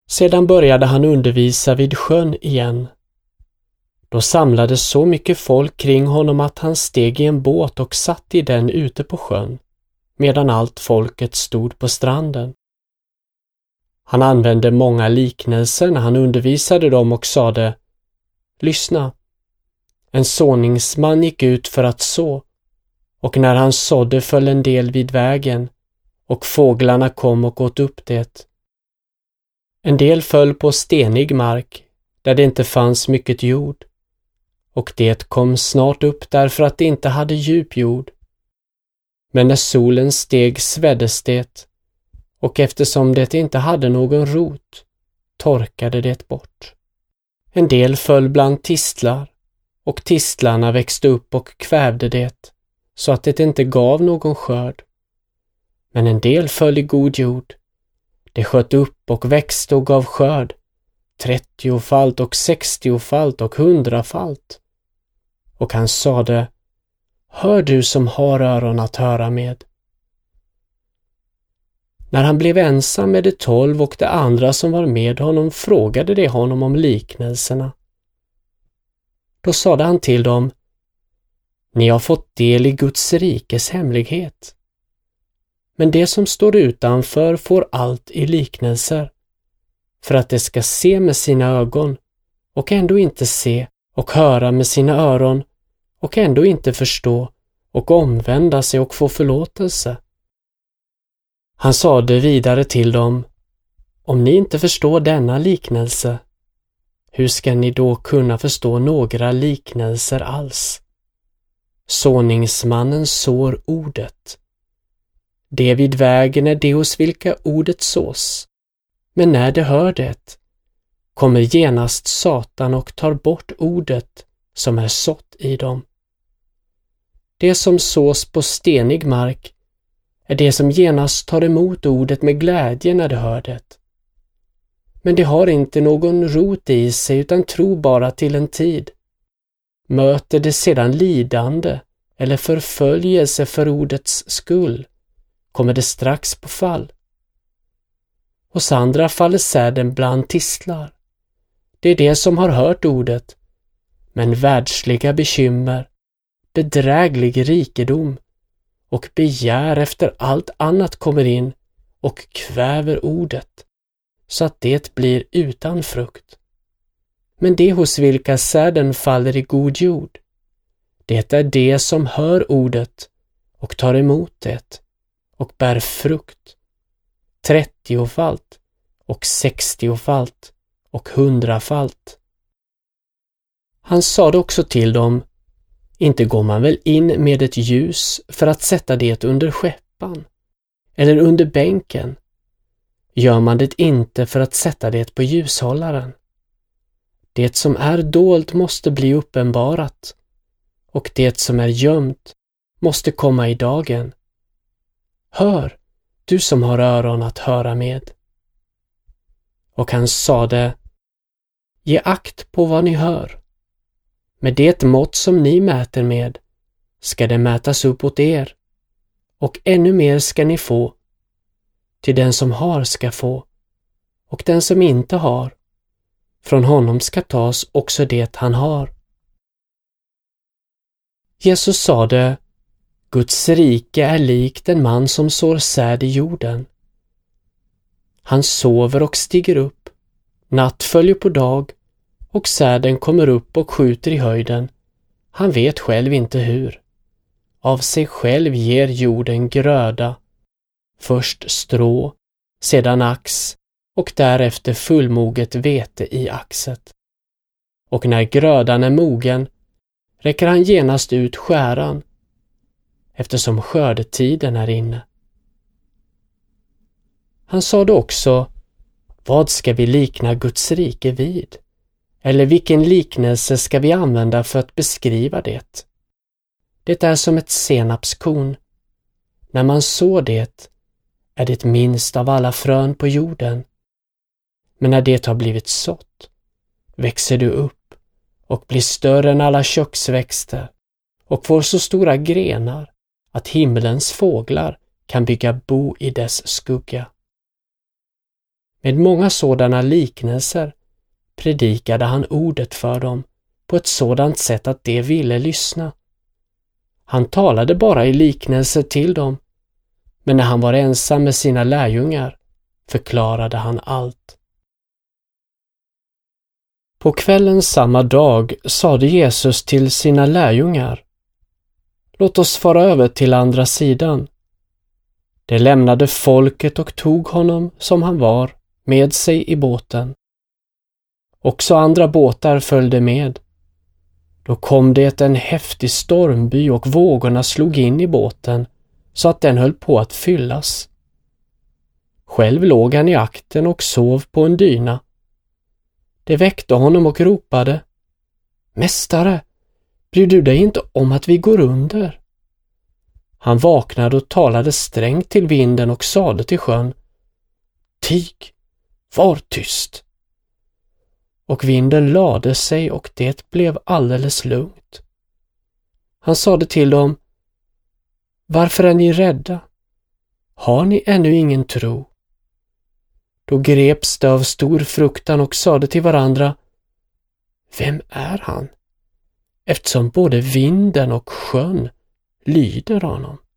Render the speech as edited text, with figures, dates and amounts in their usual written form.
Sedan började han undervisa vid sjön igen. Då samlades så mycket folk kring honom att han steg i en båt och satt i den ute på sjön, medan allt folket stod på stranden. Han använde många liknelser när han undervisade dem och sade: Lyssna! En såningsman gick ut för att så, och när han sådde föll en del vid vägen, och fåglarna kom och åt upp det. En del föll på stenig mark, där det inte fanns mycket jord, och det kom snart upp därför att det inte hade djup jord. Men när solen steg sveddes det, och eftersom det inte hade någon rot, torkade det bort. En del föll bland tistlar, och tistlarna växte upp och kvävde det, så att det inte gav någon skörd. Men en del föll i god jord. Det sköt upp och växte och gav skörd, 30-falt och 60-falt och 100-falt. Och han sade: Hör du som har öron att höra med. När han blev ensam med de 12 och de andra som var med honom frågade de honom om liknelserna. Då sade han till dem: Ni har fått del i Guds rikes hemlighet. Men det som står utanför får allt i liknelser, för att de ska se med sina ögon och ändå inte se, och höra med sina öron och ändå inte förstå, och omvända sig och få förlåtelse. Han sade vidare till dem: Om ni inte förstår denna liknelse, hur ska ni då kunna förstå några liknelser alls? Såningsmannen sår ordet. Det vid vägen är det hos vilka ordet sås. Men när de hör det, kommer genast Satan och tar bort ordet som är sått i dem. Det som sås på stenig mark är det som genast tar emot ordet med glädje när de hör det. Men det har inte någon rot i sig utan tror bara till en tid. Möter det sedan lidande eller förföljelse för ordets skull, kommer det strax på fall. Hos andra faller säden bland tistlar. Det är det som har hört ordet, men världsliga bekymmer, bedräglig rikedom och begär efter allt annat kommer in och kväver ordet, så att det blir utan frukt. Men det hos vilka säden faller i god jord, det är det som hör ordet och tar emot det och bär frukt, 30-falt och 60-falt och 100-falt. Han sade också till dem: Inte går man väl in med ett ljus för att sätta det under skäppan eller under bänken? Gör man det inte för att sätta det på ljushållaren? Det som är dolt måste bli uppenbarat, och det som är gömt måste komma i dagen. Hör, du som har öron att höra med. Och han sade: Ge akt på vad ni hör. Med det mått som ni mäter med ska det mätas upp åt er, och ännu mer ska ni få. Till den som har ska få, och den som inte har, från honom ska tas också det han har. Jesus sade: Guds rike är likt en man som sår säd i jorden. Han sover och stiger upp, natt följer på dag, och säden kommer upp och skjuter i höjden. Han vet själv inte hur. Av sig själv ger jorden gröda, först strå, sedan ax och därefter fullmoget vete i axet. Och när grödan är mogen räcker han genast ut skäran, eftersom skördetiden är inne. Han sade också: Vad ska vi likna Guds rike vid? Eller vilken liknelse ska vi använda för att beskriva det? Det är som ett senapskorn. När man sår det är det minst av alla frön på jorden. Men när det har blivit sått växer det upp och blir större än alla köksväxter och får så stora grenar att himmelens fåglar kan bygga bo i dess skugga. Med många sådana liknelser predikade han ordet för dem på ett sådant sätt att de ville lyssna. Han talade bara i liknelser till dem, men när han var ensam med sina lärjungar förklarade han allt. På kvällen samma dag sade Jesus till sina lärjungar: Låt oss fara över till andra sidan. De lämnade folket och tog honom som han var med sig i båten. Också andra båtar följde med. Då kom det en häftig stormby och vågorna slog in i båten så att den höll på att fyllas. Själv låg han i aktern och sov på en dyna. De väckte honom och ropade: Mästare, bryr du dig inte om att vi går under? Han vaknade och talade strängt till vinden och sade till sjön: Tig, var tyst. Och vinden lade sig och det blev alldeles lugnt. Han sade till dem: Varför är ni rädda? Har ni ännu ingen tro? Då greps de av stor fruktan och sade till varandra: Vem är han? Eftersom både vinden och sjön lyder honom.